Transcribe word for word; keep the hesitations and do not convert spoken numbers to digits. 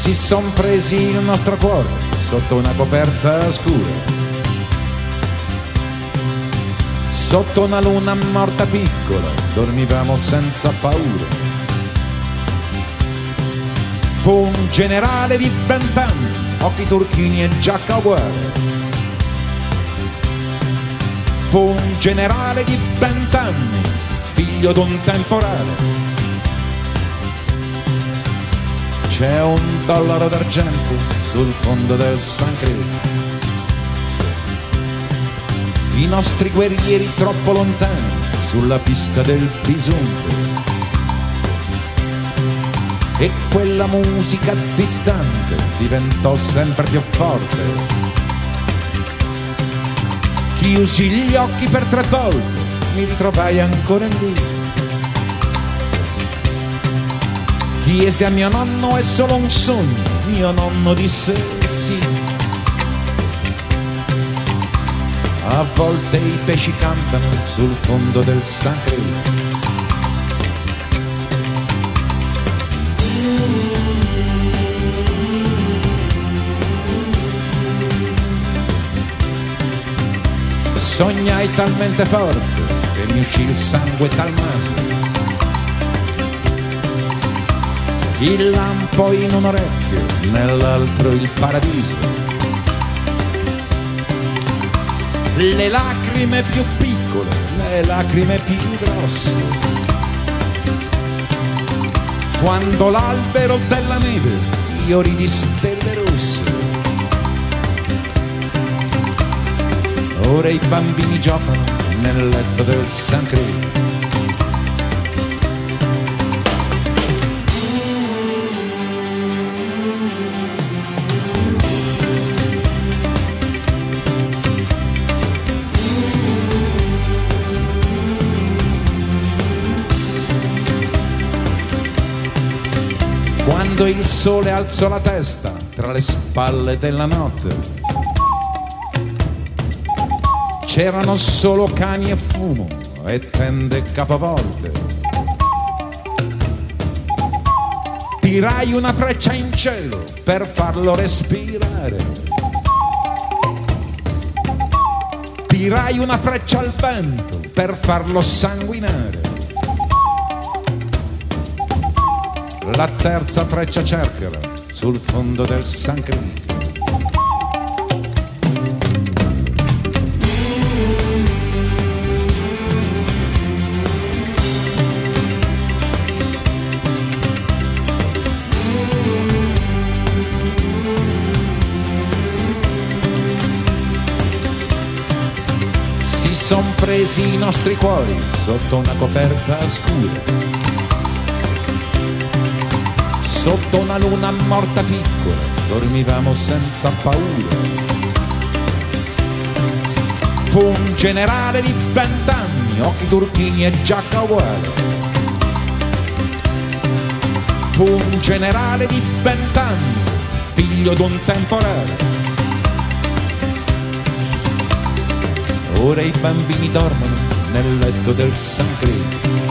Si son presi il nostro cuore sotto una coperta scura, sotto una luna morta piccola, dormivamo senza paura. Fu un generale di vent'anni, occhi turchini e giacca uguale. Fu un generale di vent'anni, figlio d'un temporale. C'è un dollaro d'argento sul fondo del San Credo. I nostri guerrieri troppo lontani sulla pista del Bisunto. E quella musica distante diventò sempre più forte. Chiusi gli occhi per tre volte, mi ritrovai ancora lì. Chiese a mio nonno: è solo un sogno? Mio nonno disse sì. A volte i pesci cantano sul fondo del San Credo. Sognai talmente forte che mi uscì il sangue dal naso. Il lampo in un orecchio, nell'altro il paradiso. Le lacrime più piccole, le lacrime più grosse. Quando l'albero della neve fiori di stelle rosse. Ora i bambini giocano nel letto del San Credo. Quando il sole alzò la testa tra le spalle della notte, c'erano solo cani e fumo e tende capovolte. Tirai una freccia in cielo per farlo respirare. Tirai una freccia al vento per farlo sanguinare. La terza freccia cercherà sul fondo del San Credo. Si son presi i nostri cuori sotto una coperta scura, sotto una luna morta piccola, dormivamo senza paura. Fu un generale di vent'anni, occhi turchini e giacca uguale. Fu un generale di vent'anni, figlio d'un temporale. Ora i bambini dormono nel letto del San Credo.